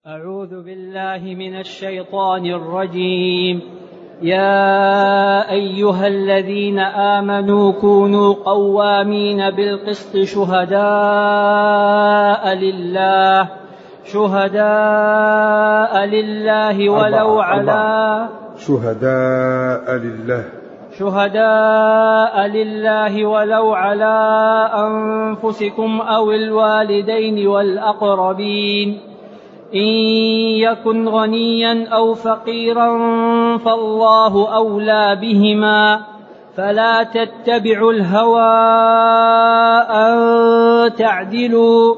أعوذ بالله من الشيطان الرجيم. يا أيها الذين آمنوا كونوا قوامين بالقسط شهداء لله ولو على شهداء لله ولو على أنفسكم أو الوالدين والأقربين إن يكن غنيا أو فقيرا فالله أولى بهما فلا تتبعوا الهوى أن تعدلوا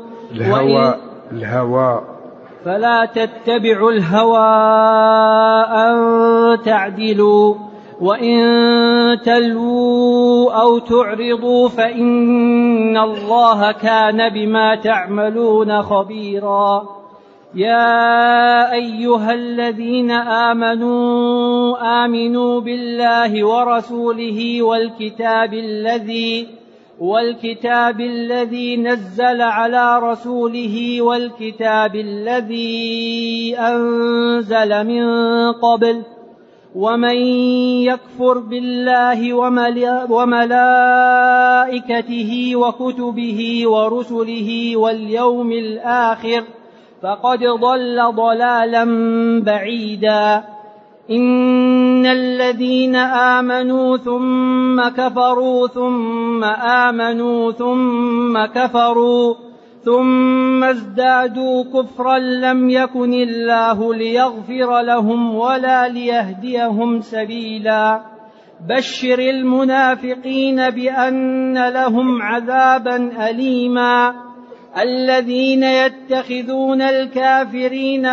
وإن تلووا أو تعرضوا فإن الله كان بما تعملون خبيرا. يا أيها الذين آمنوا بالله ورسوله والكتاب الذي نزل على رسوله والكتاب الذي أنزل من قبل ومن يكفر بالله وملائكته وكتبه ورسله واليوم الآخر فقد ضل ضلالا بعيدا. إن الذين آمنوا ثم كفروا ثم آمنوا ثم كفروا ثم ازدادوا كفرا لم يكن الله ليغفر لهم ولا ليهديهم سبيلا. بشر المنافقين بأن لهم عذابا أليما. الذين يتخذون الكافرين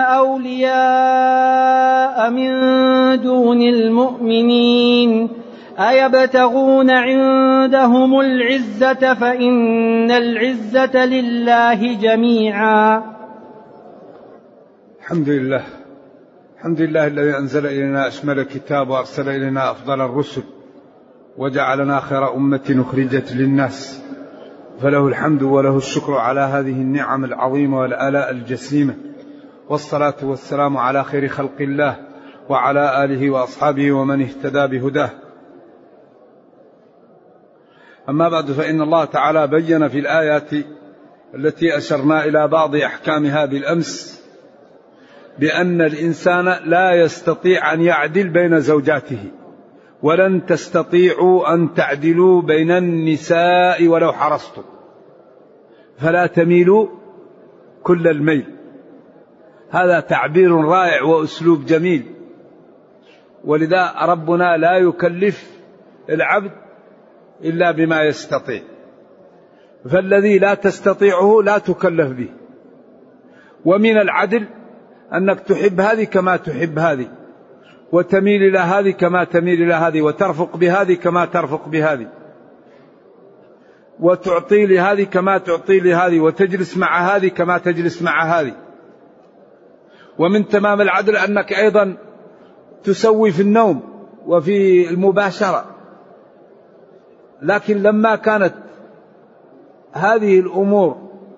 أولياء من دون المؤمنين أيبتغون عندهم العزة فإن العزة لله جميعا. الحمد لله الذي أنزل إلينا أشمل الكتاب وأرسل إلينا أفضل الرسل وجعلنا خير أمة أخرجت للناس، فله الحمد وله الشكر على هذه النعم العظيمة والآلاء الجسيمة، والصلاة والسلام على خير خلق الله وعلى آله وأصحابه ومن اهتدى بهداه. أما بعد، فإن الله تعالى بين في الآيات التي أشرنا إلى بعض أحكامها بالأمس بأن الإنسان لا يستطيع أن يعدل بين زوجاته، ولن تستطيعوا أن تعدلوا بين النساء ولو حرصتم، فلا تميلوا كل الميل. هذا تعبير رائع وأسلوب جميل، ولذا ربنا لا يكلف العبد إلا بما يستطيع، فالذي لا تستطيعه لا تكلف به. ومن العدل أنك تحب هذه كما تحب هذه، وتميل إلى هذه كما تميل إلى هذه، وترفق بهذه كما ترفق بهذه، وتعطي لهذه كما تعطي لهذه، وتجلس مع هذه كما تجلس مع هذه. ومن تمام العدل أنك أيضا تسوي في النوم وفي المباشرة. لكن لما كانت هذه الأمور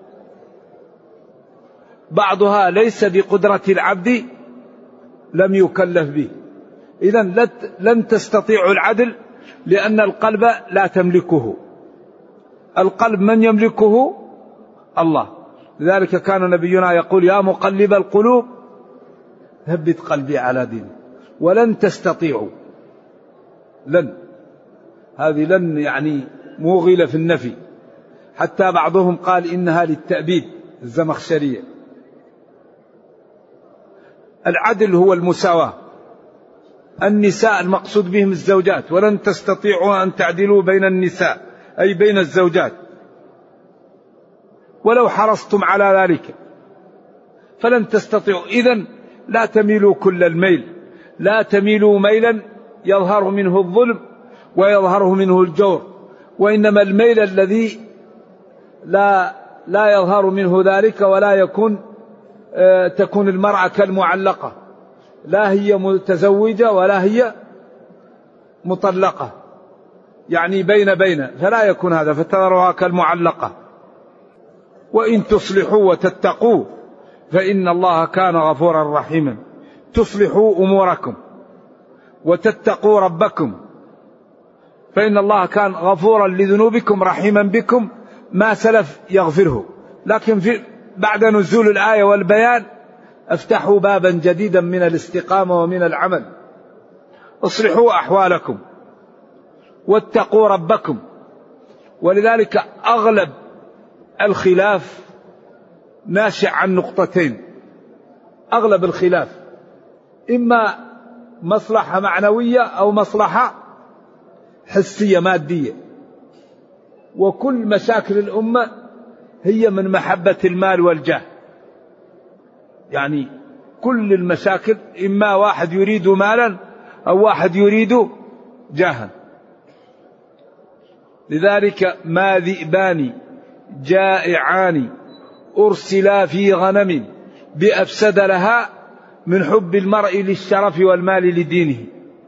بعضها ليس بقدرة العبد لم يكلف به. إذن لن تستطيع العدل، لأن القلب لا تملكه. القلب من يملكه؟ الله. لذلك كان نبينا يقول: يا مقلب القلوب ثبت قلبي على دينك. ولن تستطيعوا، هذه لن يعني موغلة في النفي، حتى بعضهم قال إنها للتأبيد، الزمخشرية. العدل هو المساواة. النساء المقصود بهم الزوجات، ولن تستطيعوا أن تعدلوا بين النساء أي بين الزوجات ولو حرصتم على ذلك، فلن تستطيعوا. إذن لا تميلوا كل الميل، لا تميلوا ميلا يظهر منه الظلم ويظهر منه الجور، وإنما الميل الذي لا يظهر منه ذلك ولا يكون تكون المرأة كالمعلقة، لا هي متزوجة ولا هي مطلقة، يعني بين فلا يكون هذا، فتذرها كالمعلقة. وإن تصلحوا وتتقوا فإن الله كان غفورا رحيما. تصلحوا أموركم وتتقوا ربكم فإن الله كان غفورا لذنوبكم رحيما بكم. ما سلف يغفره، لكن بعد نزول الآية والبيان افتحوا بابا جديدا من الاستقامة ومن العمل. اصلحوا أحوالكم واتقوا ربكم. ولذلك أغلب الخلاف ناشئ عن نقطتين. أغلب الخلاف إما مصلحة معنوية أو مصلحة حسية مادية. وكل مشاكل الأمة هي من محبة المال والجاه. يعني كل المشاكل إما واحد يريد مالا أو واحد يريد جاها. لذلك ما ذئبان جائعان أرسلا في غنم بأفسد لها من حب المرء للشرف والمال لدينه.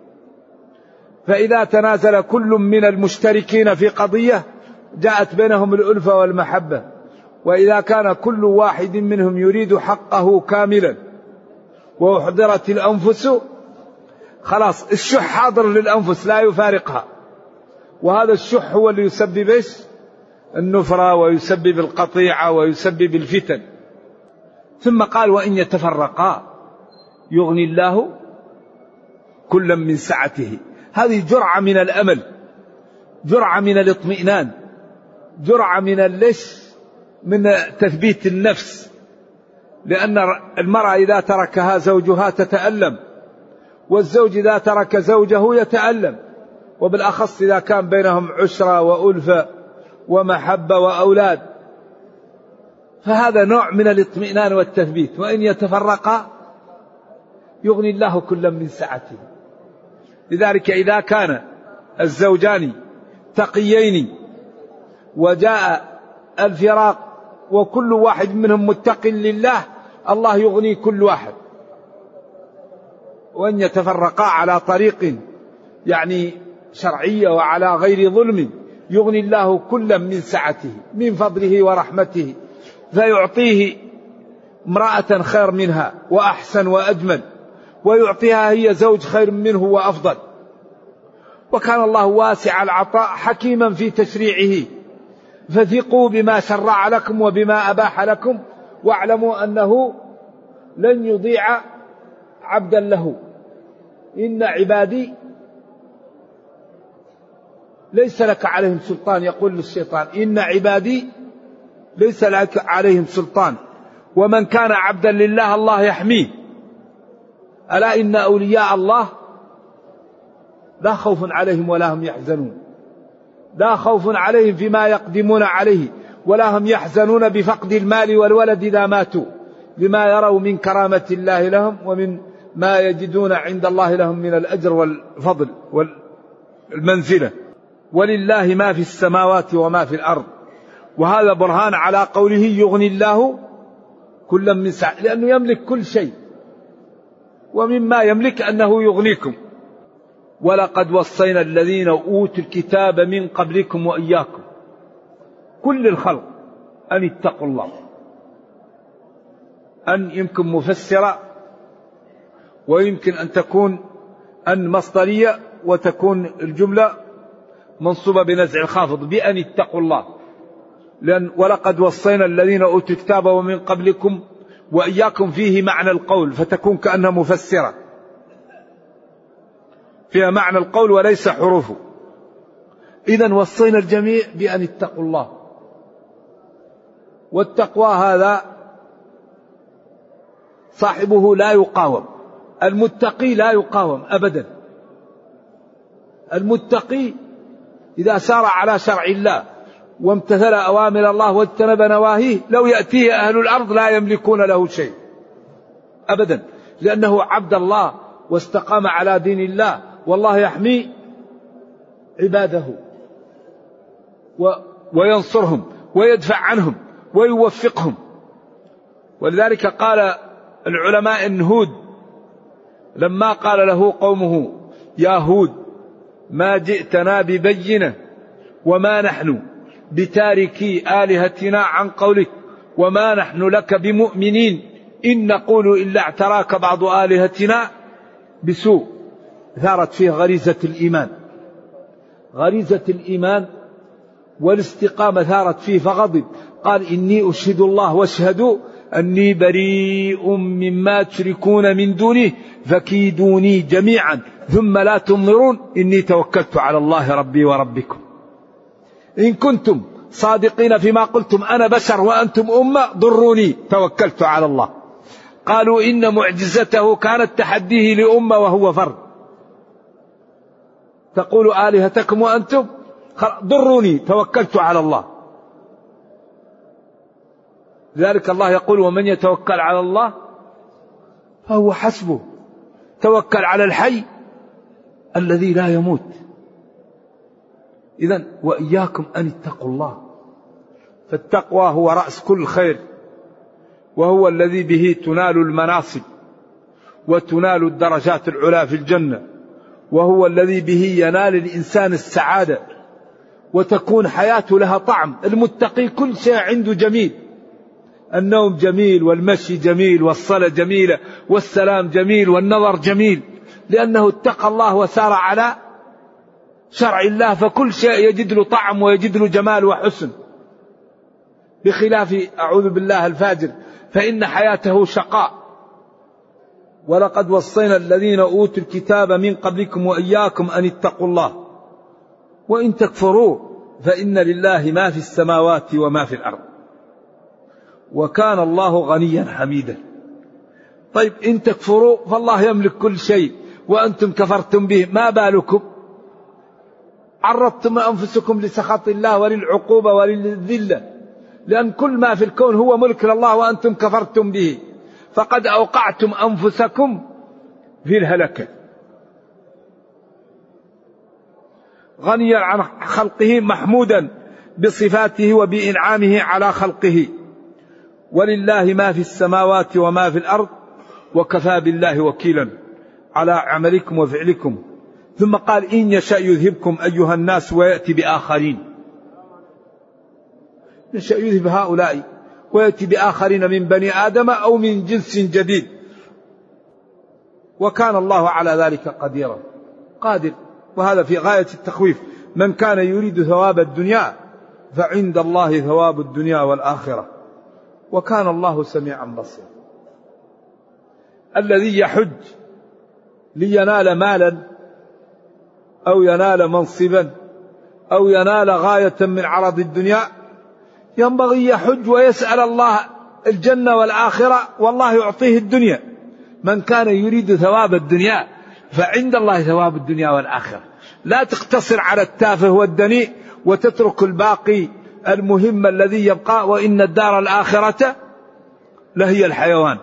فإذا تنازل كل من المشتركين في قضية جاءت بينهم الألفة والمحبة. وإذا كان كل واحد منهم يريد حقه كاملا وأحضرت الأنفس، خلاص الشح حاضر للأنفس لا يفارقها. وهذا الشح هو اللي يسبب النفرة ويسبب القطيعة ويسبب الفتن. ثم قال وإن يتفرقا يغني الله كلا من سعته. هذه جرعة من الأمل، جرعة من الاطمئنان، جرعة من من تثبيت النفس. لأن المرأة إذا تركها زوجها تتألم، والزوج إذا ترك زوجه يتألم، وبالأخص إذا كان بينهم عشرة وألفة ومحبة وأولاد. فهذا نوع من الاطمئنان والتثبيت. وإن يتفرقا يغني الله كلا من سعته. لذلك إذا كان الزوجان تقيين وجاء الفراق وكل واحد منهم متق لله، الله يغني كل واحد. وأن يتفرقا على طريق يعني شرعية وعلى غير ظلم يغني الله كلا من سعته من فضله ورحمته، فيعطيه امرأة خير منها وأحسن وأجمل، ويعطيها هي زوج خير منه وأفضل. وكان الله واسع العطاء حكيما في تشريعه. فثقوا بما شرع لكم وبما أباح لكم، واعلموا أنه لن يضيع عبدا له. إن عبادي ليس لك عليهم سلطان، يقول للشيطان إن عبادي ليس لك عليهم سلطان، ومن كان عبدا لله الله يحميه. ألا إن أولياء الله لا خوف عليهم ولا هم يحزنون. لا خوف عليهم فيما يقدمون عليه، ولا هم يحزنون بفقد المال والولد إذا ماتوا، لما يروا من كرامة الله لهم ومن ما يجدون عند الله لهم من الأجر والفضل والمنزلة. ولله ما في السماوات وما في الأرض. وهذا برهان على قوله يغني الله كلا من سعته، لأنه يملك كل شيء، ومما يملك أنه يغنيكم. ولقد وصينا الذين أوتوا الكتاب من قبلكم وإياكم، كل الخلق، أن اتقوا الله. أن يمكن مفسرة، ويمكن أن تكون أن مصدرية، وتكون الجملة منصوبة بنزع الخافض بأن اتقوا الله. لأن ولقد وصينا الذين أوتوا الكتاب ومن قبلكم وإياكم فيه معنى القول، فتكون كأنها مفسرة فيها معنى القول وليس حروفه. إذن وصينا الجميع بأن اتقوا الله. والتقوى هذا صاحبه لا يقاوم، المتقي لا يقاوم أبدا. المتقي إذا سار على شرع الله وامتثل أوامر الله واجتنب نواهيه، لو يأتيه أهل الأرض لا يملكون له شيء أبدا، لأنه عبد الله واستقام على دين الله، والله يحمي عباده وينصرهم ويدفع عنهم ويوفقهم. ولذلك قال العلماء إن هود لما قال له قومه يا هود ما جئتنا ببينة وما نحن بتاركي آلهتنا عن قولك وما نحن لك بمؤمنين، إن نقول إلا اعتراك بعض آلهتنا بسوء. ثارت فيه غريزة الإيمان، غريزة الإيمان والاستقامة ثارت فيه فغضب، قال إني أشهد الله واشهدوا أني بريء مما تشركون من دونه فكيدوني جميعا ثم لا تنظرون إني توكلت على الله ربي وربكم إن كنتم صادقين فيما قلتم أنا بشر وأنتم أمة ضروني توكلت على الله. قالوا إن معجزته كانت تحديه لأمة وهو فرد، تقول آلهتكم وأنتم ضروني توكلت على الله. لذلك الله يقول ومن يتوكل على الله فهو حسبه، توكل على الحي الذي لا يموت. إذن وإياكم أن اتقوا الله، فالتقوى هو رأس كل خير، وهو الذي به تنال المناصب وتنال الدرجات العلى في الجنة، وهو الذي به ينال الإنسان السعادة وتكون حياته لها طعم. المتقي كل شيء عنده جميل، النوم جميل والمشي جميل والصلاة جميلة والسلام جميل والنظر جميل، لأنه اتقى الله وسار على شرع الله، فكل شيء يجد له طعم ويجد له جمال وحسن، بخلاف أعوذ بالله الفاجر فإن حياته شقاء. ولقد وصينا الذين أوتوا الكتاب من قبلكم وإياكم أن اتقوا الله وإن تكفروا فإن لله ما في السماوات وما في الأرض وكان الله غنيا حميدا. طيب إن تكفروا فالله يملك كل شيء وأنتم كفرتم به، ما بالكم عرضتم أنفسكم لسخط الله وللعقوبة وللذلة، لأن كل ما في الكون هو ملك لله وأنتم كفرتم به، فقد أوقعتم أنفسكم في الهلكة. غنيا عن خلقه محمودا بصفاته وبإنعامه على خلقه، ولله ما في السماوات وما في الأرض وكفى بالله وكيلا على عملكم وفعلكم. ثم قال إن يشاء يذهبكم أيها الناس ويأتي بآخرين، يشاء يذهب هؤلاء ويأتي بآخرين من بني آدم أو من جنس جديد، وكان الله على ذلك قديرا قادر. وهذا في غاية التخويف، من كان يريد ثواب الدنيا فعند الله ثواب الدنيا والآخرة وكان الله سميعا بصيرا. الذي يحج لينال مالا أو ينال منصبا أو ينال غاية من عرض الدنيا ينبغي يحج ويسأل الله الجنة والآخرة والله يعطيه الدنيا. من كان يريد ثواب الدنيا فعند الله ثواب الدنيا والآخرة. لا تقتصر على التافه والدنيء وتترك الباقي المهم الذي يبقى، وإن الدار الآخرة لهي الحيوان.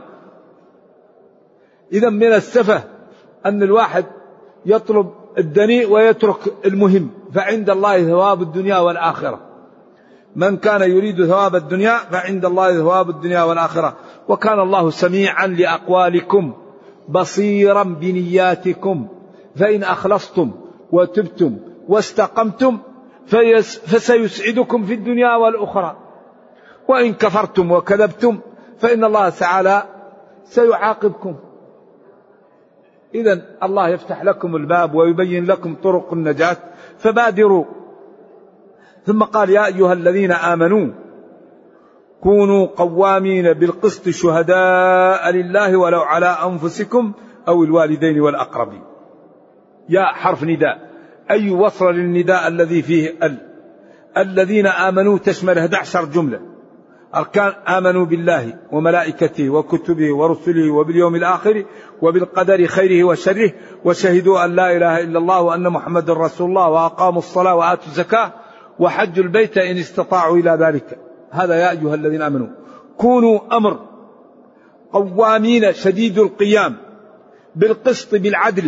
إذا من السفه أن الواحد يطلب الدنيء ويترك المهم، فعند الله ثواب الدنيا والآخرة. من كان يريد ثواب الدنيا فعند الله ثواب الدنيا والآخرة وكان الله سميعا لأقوالكم بصيرا بنياتكم، فإن أخلصتم وتبتم واستقمتم فسيسعدكم في الدنيا والأخرى، وإن كفرتم وكذبتم فإن الله تعالى سيعاقبكم. إذن الله يفتح لكم الباب ويبين لكم طرق النجاة فبادروا. ثم قال يا أيها الذين آمنوا كونوا قوامين بالقسط شهداء لله ولو على أنفسكم أو الوالدين والأقربين. يا حرف نداء، أي وصل للنداء الذي فيه الذين آمنوا تشمل 11 جملة. أركان: آمنوا بالله وملائكته وكتبه ورسله وباليوم الآخر وبالقدر خيره وشره، وشهدوا أن لا إله إلا الله وأن محمد رسول الله، وأقاموا الصلاة وآتوا الزكاة وحجوا البيت إن استطاعوا إلى ذلك. هذا يا أيها الذين آمنوا. كونوا أمر، قوامين شديد القيام بالقسط بالعدل،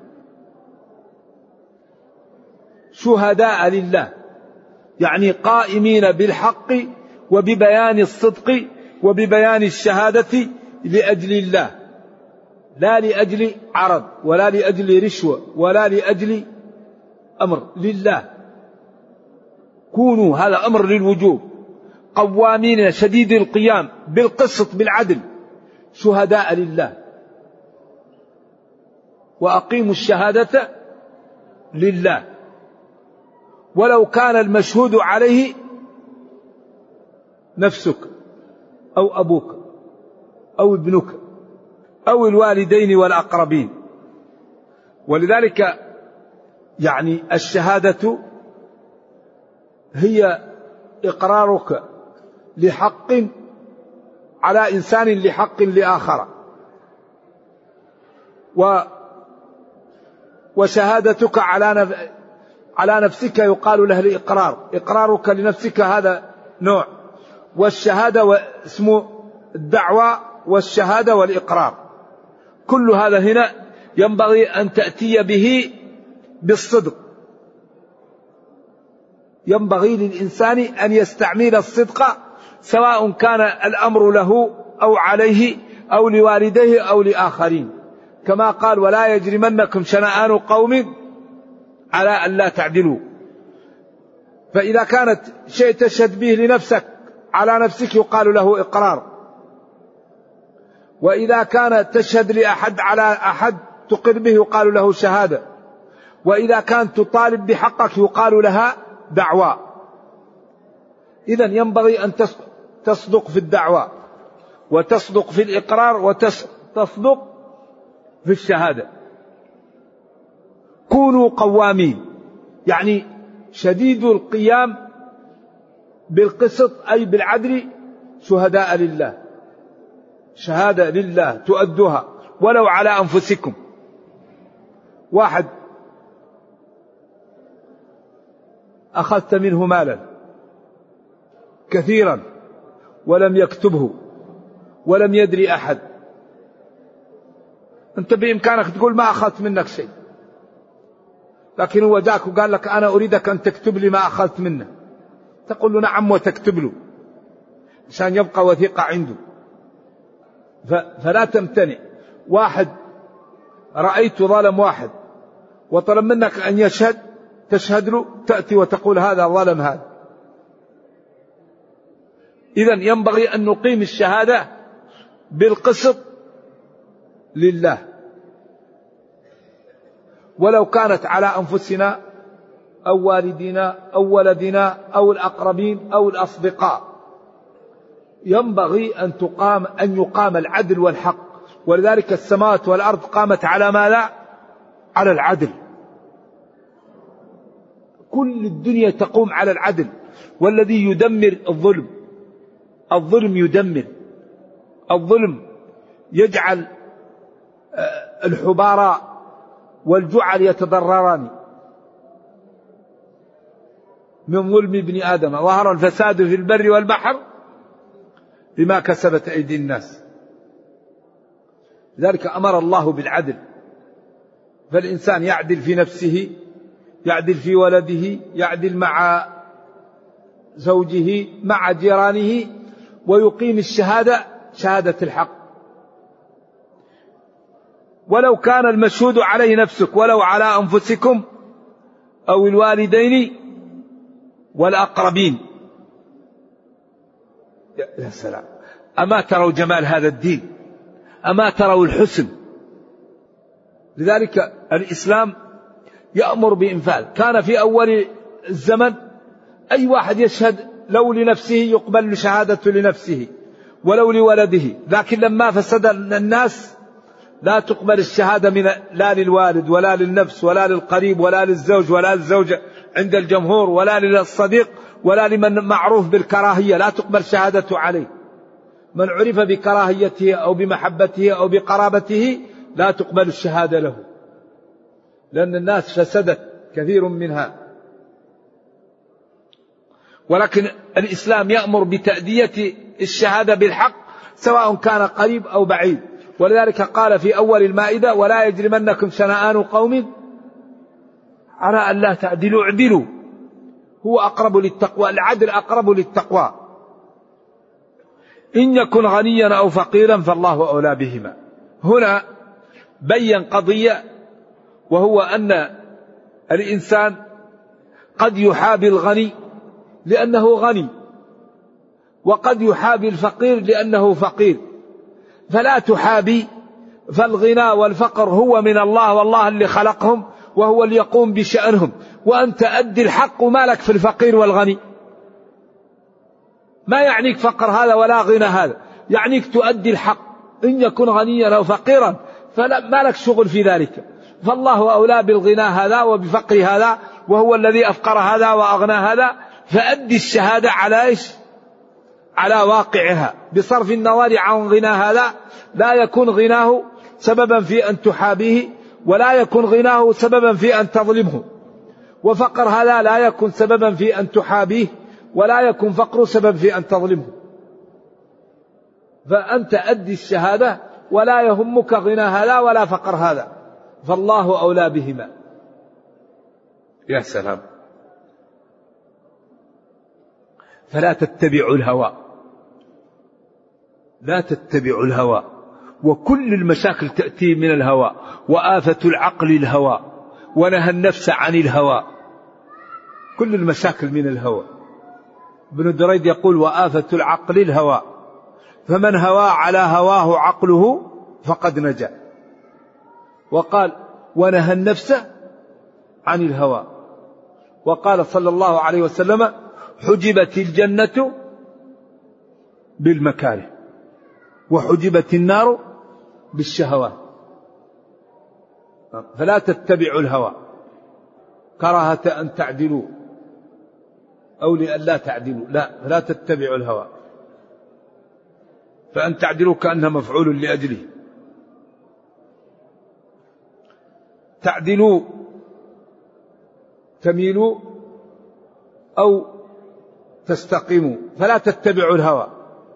شهداء لله، يعني قائمين بالحق وببيان الصدق وببيان الشهادة لأجل الله، لا لأجل عرض ولا لأجل رشوة ولا لأجل أمر، لله. كونوا، هذا أمر للوجوب. قوامين شديد القيام بالقسط بالعدل، شهداء لله، وأقيموا الشهادة لله، ولو كان المشهود عليه نفسك أو أبوك أو ابنك أو الوالدين والأقربين. ولذلك يعني الشهادة هي إقرارك لحق على إنسان لحق لآخر، وشهادتك على نفسك يقال له الإقرار، إقرارك لنفسك هذا نوع، والشهادة اسمه الدعوة والشهادة والإقرار. كل هذا هنا ينبغي أن تأتي به بالصدق. ينبغي للإنسان أن يستعمل الصدق سواء كان الأمر له أو عليه أو لوالديه أو لآخرين، كما قال ولا يجرمنكم شنآن قوم على أن لا تعدلوا. فإذا كانت شيء تشهد به لنفسك على نفسك يقال له إقرار، وإذا كانت تشهد لأحد على أحد تقر به يقال له شهادة، وإذا كانت تطالب بحقك يقال لها دعوة. إذن ينبغي أن تصدق في الدعوة، وتصدق في الإقرار، وتصدق في الشهادة. كونوا قوامين، يعني شديد القيام بالقسط أي بالعدل، شهداء لله، شهادة لله تؤدوها ولو على أنفسكم. واحد أخذت منه مالا كثيرا ولم يكتبه ولم يدري أحد، أنت بإمكانك تقول ما أخذت منك شيء، لكن هو جاك وقال لك أنا أريدك أن تكتب لي ما أخذت منه، تقول له نعم وتكتب له عشان يبقى وثيقة عنده. فلا تمتنع. واحد رأيت ظلم واحد وطلب منك أن يشهد، تشهد له، تأتي وتقول هذا ظلم هذا. إذن ينبغي أن نقيم الشهادة بالقسط لله، ولو كانت على أنفسنا أو والدنا أو ولدنا أو الأقربين أو الأصدقاء. ينبغي أن يقام العدل والحق، ولذلك السماوات والأرض قامت على ما لا على العدل. كل الدنيا تقوم على العدل، والذي يدمر الظلم يدمر الظلم، يجعل الحبارى والجعل يتضرران من ظلم ابن آدم، ظهر الفساد في البر والبحر بما كسبت أيدي الناس. لذلك أمر الله بالعدل، فالإنسان يعدل في نفسه، يعدل في ولده، يعدل مع زوجه، مع جيرانه، ويقيم الشهادة شهادة الحق. ولو كان المشهود عليه نفسك ولو على أنفسكم أو الوالدين والأقربين. يا سلام، أما تروا جمال هذا الدين؟ أما تروا الحسن؟ لذلك الإسلام يأمر بإنفاذ. كان في أول الزمن أي واحد يشهد لو لنفسه يقبل شهادته لنفسه ولو لولده، لكن لما فسد الناس لا تقبل الشهادة لا للوالد ولا للنفس ولا للقريب ولا للزوج ولا للزوجة عند الجمهور ولا للصديق ولا لمن معروف بالكراهية، لا تقبل شهادته عليه. من عرف بكراهيته أو بمحبته أو بقرابته لا تقبل الشهادة له، لأن الناس فسدت كثير منها. ولكن الإسلام يأمر بتأدية الشهادة بالحق سواء كان قريب أو بعيد. ولذلك قال في أول المائدة ولا يجرمنكم شنآن قوم على أن لا تعدلوا، اعدلوا، هو أقرب للتقوى، العدل أقرب للتقوى. إن يكن غنيا أو فقيرا فالله أولى بهما. هنا بين قضية، وهو أن الإنسان قد يحابي الغني لأنه غني، وقد يحابي الفقير لأنه فقير، فلا تحابي، فالغنى والفقر هو من الله، والله اللي خلقهم وهو اللي يقوم بشأنهم، وأنت أدي الحق وما لك في الفقير والغني. ما يعنيك فقر هذا ولا غنى هذا، يعنيك تؤدي الحق، إن يكن غنيا أو فقيرا فما لك شغل في ذلك. فالله أولى بالغنى هذا وبفقر هذا، وهو الذي أفقر هذا وأغنى هذا. فأدي الشهادة على إيش؟ على واقعها، بصرف النظر عن غنى هذا. لا يكون غناه سببا في أن تحابيه، ولا يكون غناه سببا في أن تظلمه، وفقر هذا لا يكون سببا في أن تحابيه، ولا يكون فقر سبب في أن تظلمه. فأنت أدي الشهادة ولا يهمك غنى هذا ولا فقر هذا، فالله أولى بهما. يا سلام. فلا تتبعوا الهوى، لا تتبعوا الهوى، وكل المشاكل تأتي من الهوى، وآفة العقل الهوى، ونهى النفس عن الهوى، كل المشاكل من الهوى. ابن دريد يقول وآفة العقل الهوى، فمن هوى على هواه عقله فقد نجا. وقال ونهى النفس عن الهوى. وقال صلى الله عليه وسلم حجبت الجنة بالمكاره، وحجبت النار بالشهوات. فلا تتبعوا الهوى كراهة أن تعدلوا أو لأن لا تعدلوا، لا، فلا تتبعوا الهوى، فأن تعدلوا كأنها مفعول لأجله. تعدلوا تميلوا أو تستقيموا، فلا تتبعوا الهوى،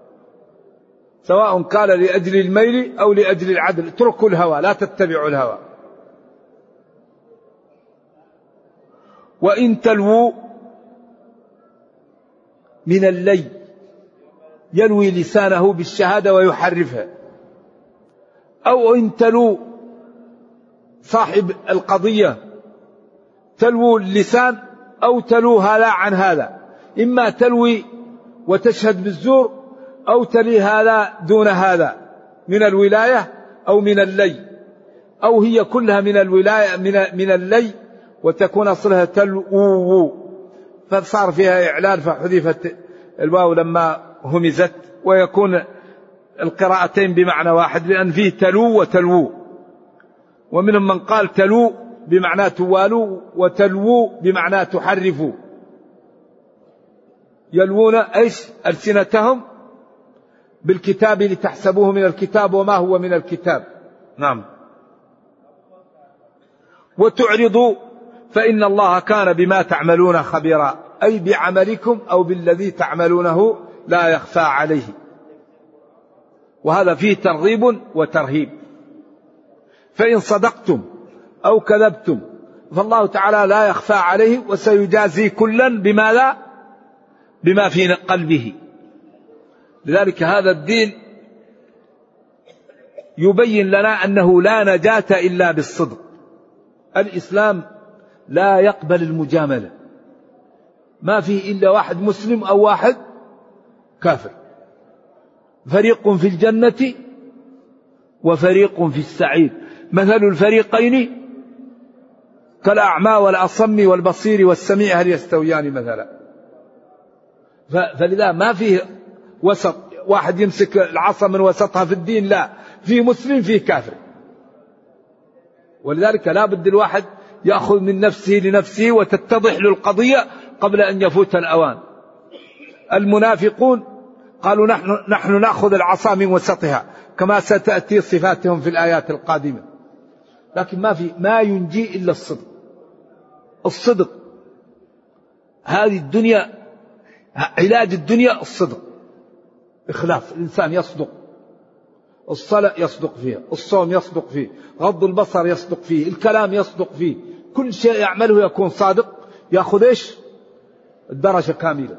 سواء كان لأجل الميل أو لأجل العدل. اتركوا الهوى، لا تتبعوا الهوى. وإن تلووا من اللي، يلوي لسانه بالشهادة ويحرفها، أو إن تلو صاحب القضية، تلو اللسان أو تلو هذا عن هذا، إما تلوي وتشهد بالزور، أو تلي هذا دون هذا من الولاية أو من اللي، أو هي كلها من الولاية من اللي، وتكون أصلها تلو، فصار فيها إعلان فحذفت الواو لما همزت، ويكون القراءتين بمعنى واحد، لأن فيه تلو وتلو. ومنهم من قال تلو بمعنى توالوا، وتلو بمعنى تحرفوا. يلوون ايش؟ ألسنتهم بالكتاب لتحسبوه من الكتاب وما هو من الكتاب. نعم. وتعرضوا فإن الله كان بما تعملون خبيرا، أي بعملكم أو بالذي تعملونه لا يخفى عليه. وهذا فيه ترغيب وترهيب. فإن صدقتم أو كذبتم فالله تعالى لا يخفى عليه، وسيجازي كلا بما في قلبه. لذلك هذا الدين يبين لنا أنه لا نجاة إلا بالصدق. الإسلام لا يقبل المجاملة، ما فيه إلا واحد مسلم أو واحد كافر، فريق في الجنة وفريق في السعير، مثل الفريقين كالأعمى والأصم والبصير والسميع هل يستويان مثلا. فلذا ما فيه وسط، واحد يمسك العصا من وسطها في الدين، لا، فيه مسلم فيه كافر. ولذلك لا بد الواحد يأخذ من نفسه لنفسه وتتضح له القضية قبل أن يفوت الأوان. المنافقون قالوا نحن نأخذ العصا من وسطها، كما ستأتي صفاتهم في الآيات القادمة. لكن ما ينجي إلا الصدق. الصدق هذه الدنيا، علاج الدنيا الصدق، إخلاص. الإنسان يصدق، الصلاة يصدق فيها، الصوم يصدق فيه، غض البصر يصدق فيه، الكلام يصدق فيه، كل شيء يعمله يكون صادق، يأخذ إيش؟ الدرجة كاملة.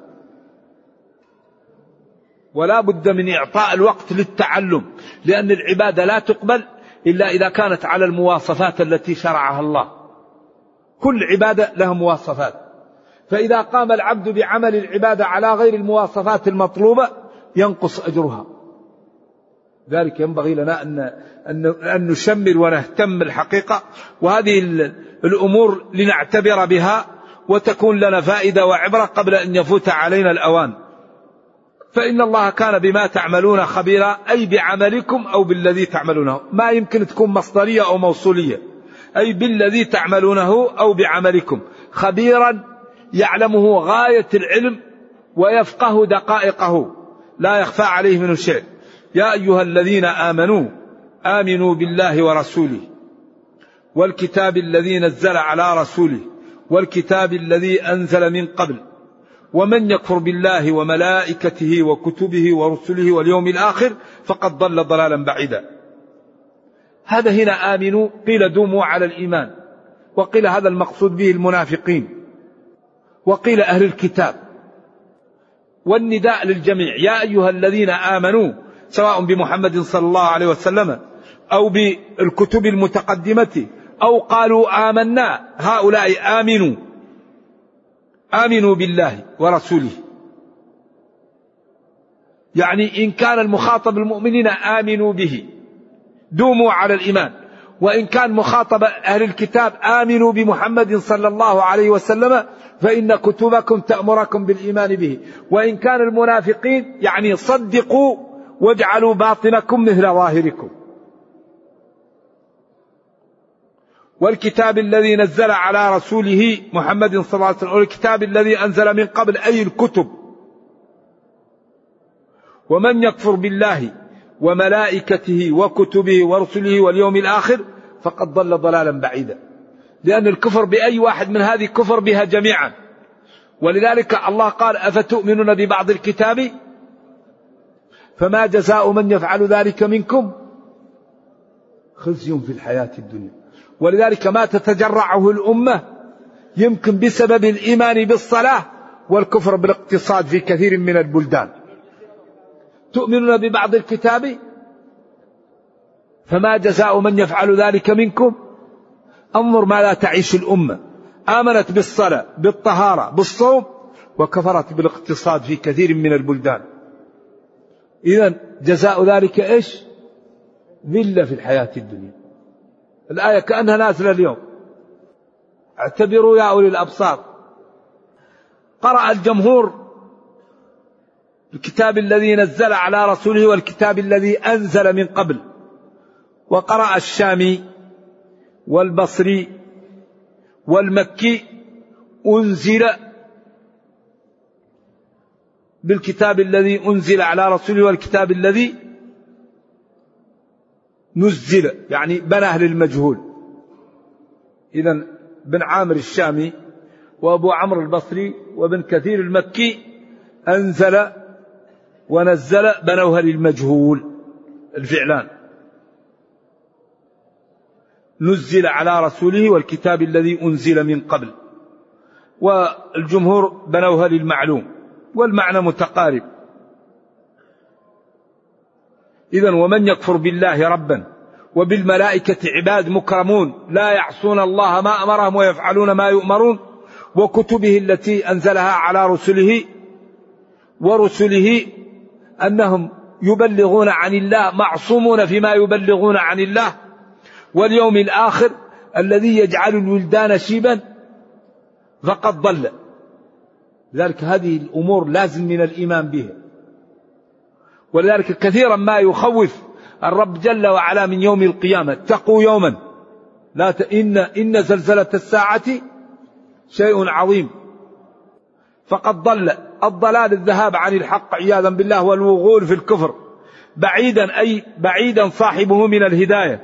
ولا بد من إعطاء الوقت للتعلم، لأن العبادة لا تقبل إلا إذا كانت على المواصفات التي شرعها الله. كل عبادة لها مواصفات، فإذا قام العبد بعمل العبادة على غير المواصفات المطلوبة ينقص أجرها. ذلك ينبغي لنا أن نشمل ونهتم الحقيقة، وهذه الأمور لنعتبر بها وتكون لنا فائدة وعبرة قبل أن يفوت علينا الأوان. فإن الله كان بما تعملون خبيرا، أي بعملكم أو بالذي تعملونه. ما يمكن تكون مصدرية أو موصولية، أي بالذي تعملونه أو بعملكم. خبيرا يعلمه غاية العلم ويفقه دقائقه، لا يخفى عليه منه شيء. يا أيها الذين آمنوا آمنوا بالله ورسوله والكتاب الذي نزل على رسوله والكتاب الذي أنزل من قبل، ومن يكفر بالله وملائكته وكتبه ورسله واليوم الآخر فقد ضل ضلالا بعيدا. هذا هنا آمنوا، قيل دوموا على الإيمان، وقيل هذا المقصود به المنافقين، وقيل أهل الكتاب، والنداء للجميع. يا أيها الذين آمنوا، سواء بمحمد صلى الله عليه وسلم أو بالكتب المتقدمة أو قالوا آمنا، هؤلاء آمنوا بالله ورسوله. يعني إن كان المخاطب المؤمنين آمنوا به، دوموا على الإيمان. وإن كان مخاطب أهل الكتاب آمنوا بمحمد صلى الله عليه وسلم فإن كتبكم تأمركم بالإيمان به. وإن كان المنافقين يعني صدقوا واجعلوا باطنكم مثل ظاهركم. والكتاب الذي نزل على رسوله محمد صلى الله عليه وسلم والكتاب الذي أنزل من قبل، أي الكتب. ومن يكفر بالله وملائكته وكتبه ورسله واليوم الآخر فقد ضل ضلالا بعيدا. لأن الكفر بأي واحد من هذه كفر بها جميعا. ولذلك الله قال أفتؤمنون ببعض الكتاب فما جزاء من يفعل ذلك منكم خزي في الحياة الدنيا. ولذلك ما تتجرعه الأمة يمكن بسبب الإيمان بالصلاة والكفر بالاقتصاد في كثير من البلدان. تؤمنون ببعض الكتاب فما جزاء من يفعل ذلك منكم. انظر ماذا تعيش الأمة، آمنت بالصلاة بالطهارة بالصوم وكفرت بالاقتصاد في كثير من البلدان. إذن جزاء ذلك إيش؟ ذلة في الحياة الدنيا. الآية كأنها نازلة اليوم. اعتبروا يا أولي الأبصار. قرأ الجمهور الكتاب الذي نزل على رسوله والكتاب الذي أنزل من قبل، وقرأ الشامي والبصري والمكي أنزل بالكتاب الذي أنزل على رسوله والكتاب الذي نزل، يعني بناه للمجهول. إذن بن عامر الشامي وأبو عمرو البصري وابن كثير المكي أنزل ونزل بنوها للمجهول الفعلان. نزل على رسوله والكتاب الذي أنزل من قبل، والجمهور بنوها للمعلوم، والمعنى متقارب. إذن ومن يكفر بالله ربا وبالملائكة عباد مكرمون لا يعصون الله ما أمرهم ويفعلون ما يؤمرون، وكتبه التي أنزلها على رسله ورسله أنهم يبلغون عن الله، معصومون فيما يبلغون عن الله، واليوم الآخر الذي يجعل الولدان شيبا فقد ضل. لذلك هذه الأمور لازم من الإيمان بها. ولذلك كثيرا ما يخوف الرب جل وعلا من يوم القيامة. اتقوا يوما إن زلزلة الساعة شيء عظيم. فقد ضل. الضلال الذهاب عن الحق عياذا بالله والوغول في الكفر، بعيدا أي بعيدا صاحبه من الهداية.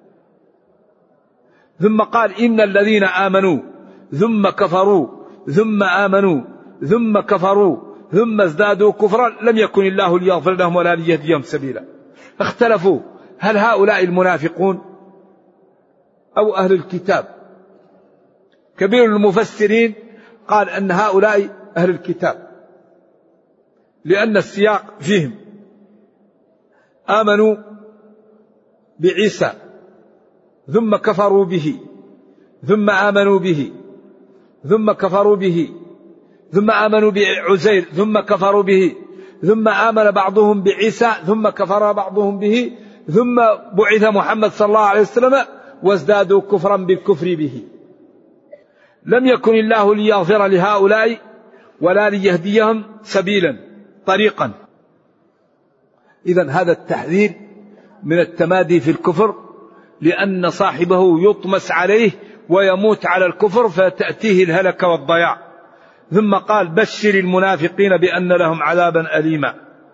ثم قال إن الذين آمنوا ثم كفروا ثم آمنوا ثم كفروا ثم ازدادوا كفرا لم يكن الله ليغفر لهم ولا ليهديهم سبيلا. اختلفوا هل هؤلاء المنافقون أو أهل الكتاب؟ كبير المفسرين قال أن هؤلاء أهل الكتاب، لأن السياق فيهم آمنوا بعيسى ثم كفروا به ثم آمنوا به ثم كفروا به ثم آمنوا بعزير ثم كفروا به ثم آمن بعضهم بعيسى ثم كفر بعضهم به ثم بعث محمد صلى الله عليه وسلم وازدادوا كفرا بالكفر به. لم يكن الله ليغفر لهؤلاء ولا ليهديهم سبيلا طريقا. إذن هذا التحذير من التمادي في الكفر، لأن صاحبه يطمس عليه ويموت على الكفر فتأتيه الهلكة والضياع. ثم قال بشر المنافقين بأن لهم عذابا أليما.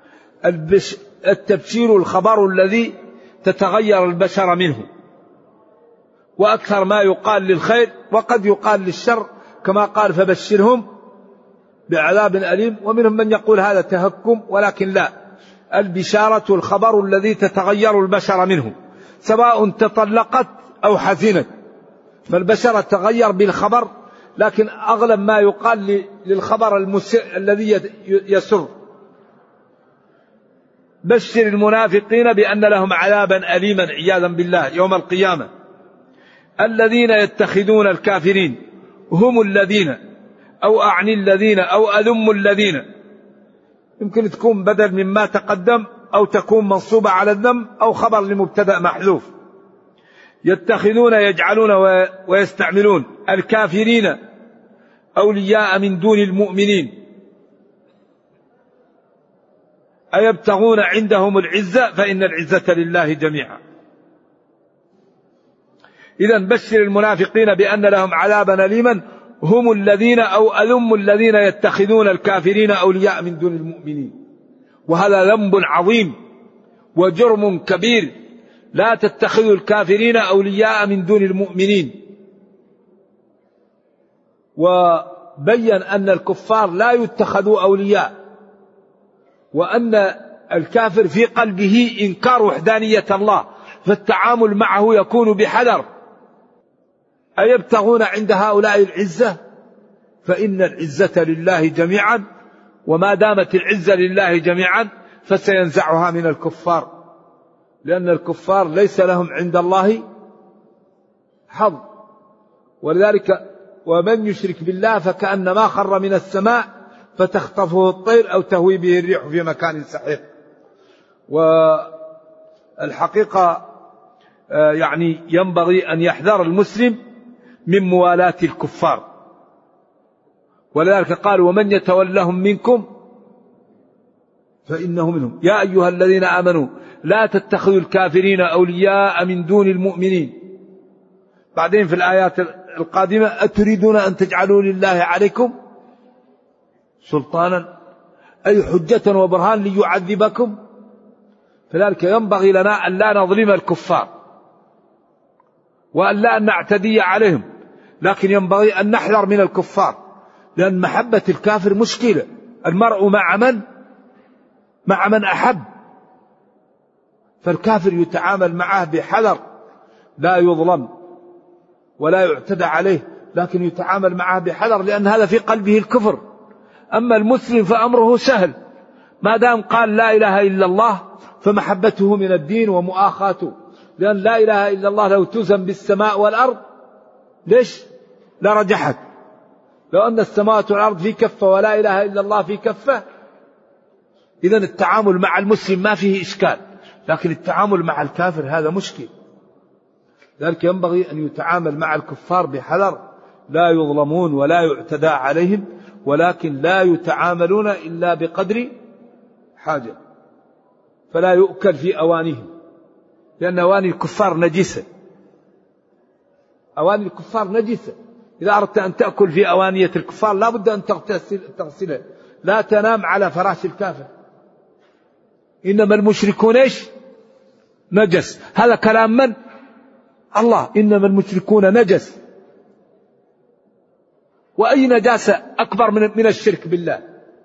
التبشير الخبر الذي تتغير البشر منه، وأكثر ما يقال للخير وقد يقال للشر، كما قال فبشرهم بعذاب أليم. ومنهم من يقول هذا تهكم، ولكن لا، البشارة الخبر الذي تتغير البشر منه، سواء تطلقت أو حزنت، فالبشرة تغير بالخبر، لكن أغلب ما يقال للخبر الذي يسر. بشر المنافقين بأن لهم عذابا أليما عياذا بالله يوم القيامة. الذين يتخذون الكافرين هم الذين أو أعني الذين أو أذم الذين، يمكن تكون بدل مما تقدم أو تكون منصوبة على الذم أو خبر لمبتدأ محذوف. يتخذون يجعلون ويستعملون الكافرين أولياء من دون المؤمنين أيبتغون عندهم العزة فإن العزة لله جميعا. إذن بشر المنافقين بأن لهم عذابا أليما هم الذين أو أذم الذين يتخذون الكافرين أولياء من دون المؤمنين. وهذا ذنب عظيم وجرم كبير، لا تتخذوا الكافرين أولياء من دون المؤمنين. وبين أن الكفار لا يتخذوا أولياء، وأن الكافر في قلبه إنكار وحدانية الله، فالتعامل معه يكون بحذر. أيبتغون عند هؤلاء العزة فإن العزة لله جميعا، وما دامت العزة لله جميعا فسينزعها من الكفار، لأن الكفار ليس لهم عند الله حظ. ولذلك ومن يشرك بالله فكأنما خر من السماء فتخطفه الطير أو تهوي به الريح في مكان سحيق. والحقيقة يعني ينبغي أن يحذر المسلم من موالاة الكفار، ولذلك قال ومن يتولهم منكم فإنه منهم. يا أيها الذين آمنوا لا تتخذوا الكافرين أولياء من دون المؤمنين. بعدين في الآيات القادمة أتريدون أن تجعلوا لله عليكم سلطانا أي حجة وبرهان ليعذبكم. فذلك ينبغي لنا أن لا نظلم الكفار وأن لا نعتدي عليهم، لكن ينبغي أن نحذر من الكفار، لأن محبة الكافر مشكلة. المرء مع من أحب، فالكافر يتعامل معه بحذر، لا يظلم ولا يعتدى عليه، لكن يتعامل معه بحذر لأن هذا في قلبه الكفر. أما المسلم فأمره سهل، ما دام قال لا إله إلا الله فمحبته من الدين ومؤاخاته، لأن لا إله إلا الله لو توزن بالسماء والأرض ليش لرجحت. لو أن السماوات والأرض في كفة ولا إله إلا الله في كفة، إذن التعامل مع المسلم ما فيه إشكال، لكن التعامل مع الكافر هذا مشكل. ذلك ينبغي أن يتعامل مع الكفار بحذر، لا يظلمون ولا يعتدى عليهم، ولكن لا يتعاملون إلا بقدر حاجة، فلا يؤكل في أوانهم، لأن أواني الكفار نجسة. أواني الكفار نجسة، إذا أردت أن تأكل في أوانية الكفار لا بد أن تغسلها، لا تنام على فراش الكافر. إنما المشركون إيش؟ نجس. هذا كلام من؟ الله. إنما المشركون نجس. وأي نجاسة أكبر من الشرك بالله؟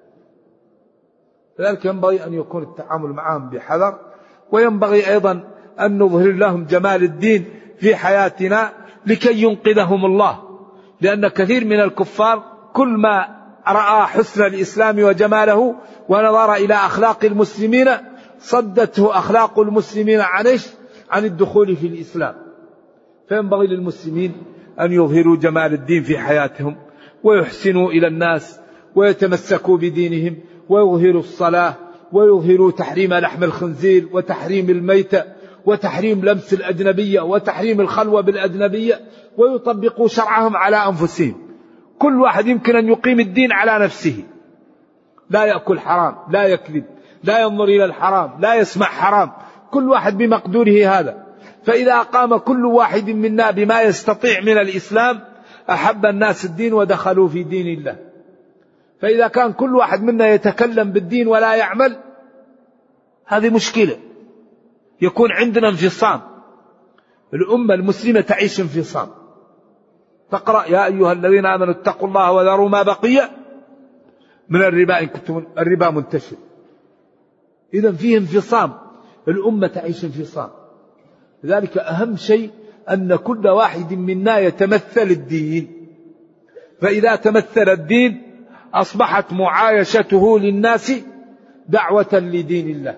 لذلك ينبغي أن يكون التعامل معهم بحذر، وينبغي أيضا أن نظهر لهم جمال الدين في حياتنا لكي ينقذهم الله، لأن كثير من الكفار كل ما رأى حسن الإسلام وجماله ونظر إلى أخلاق المسلمين صدته أخلاق المسلمين عن الدخول في الإسلام. فينبغي للمسلمين أن يظهروا جمال الدين في حياتهم، ويحسنوا إلى الناس، ويتمسكوا بدينهم، ويظهروا الصلاة ويظهروا تحريم لحم الخنزير وتحريم الميتة وتحريم لمس الأجنبية وتحريم الخلوة بالأجنبية، ويطبقوا شرعهم على أنفسهم. كل واحد يمكن أن يقيم الدين على نفسه، لا يأكل حرام، لا يكذب، لا ينظر إلى الحرام، لا يسمع حرام، كل واحد بمقدوره هذا. فإذا قام كل واحد منا بما يستطيع من الإسلام أحب الناس الدين ودخلوا في دين الله. فإذا كان كل واحد منا يتكلم بالدين ولا يعمل، هذه مشكلة، يكون عندنا انفصام. الأمة المسلمة تعيش انفصام. تقرأ يا أيها الذين آمنوا اتقوا الله وذروا ما بقي من الربا إن كنتم، الربا منتشر. إذن فيه انفصام، الأمة تعيش انفصام. لذلك أهم شيء أن كل واحد منا يتمثل الدين. فإذا تمثل الدين أصبحت معايشته للناس دعوة لدين الله.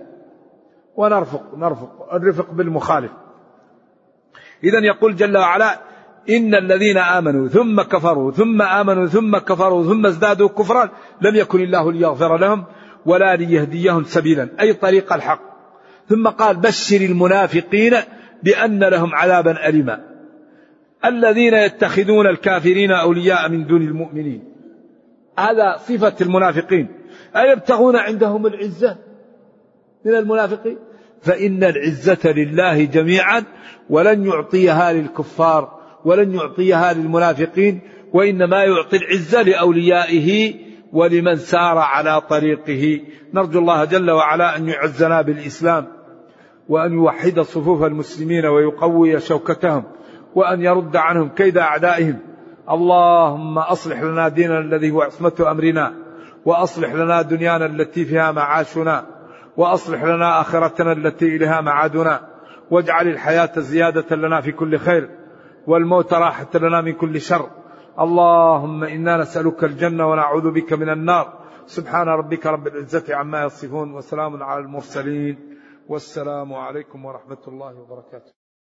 ونرفق الرفق بالمخالف. إذن يقول جل وعلا إن الذين آمنوا ثم كفروا ثم آمنوا ثم كفروا ثم ازدادوا كفرا لم يكن الله ليغفر لهم ولا ليهديهم سبيلا، أي طريق الحق. ثم قال بشر المنافقين بأن لهم عذابا أليما الذين يتخذون الكافرين أولياء من دون المؤمنين. هذا صفة المنافقين. أيبتغون عندهم العزة من المنافقين؟ فإن العزة لله جميعا، ولن يعطيها للكفار ولن يعطيها للمنافقين، وإنما يعطي العزة لأوليائه ولمن سار على طريقه. نرجو الله جل وعلا أن يعزنا بالإسلام، وأن يوحد صفوف المسلمين ويقوي شوكتهم، وأن يرد عنهم كيد أعدائهم. اللهم أصلح لنا ديننا الذي هو عصمة أمرنا، وأصلح لنا دنيانا التي فيها معاشنا، وأصلح لنا آخرتنا التي إليها معادنا، واجعل الحياة زيادة لنا في كل خير والموت راحة لنا من كل شر. اللهم إنا نسألك الجنة ونعوذ بك من النار. سبحان ربك رب العزة عما يصفون، وسلام على المرسلين، والسلام عليكم ورحمة الله وبركاته.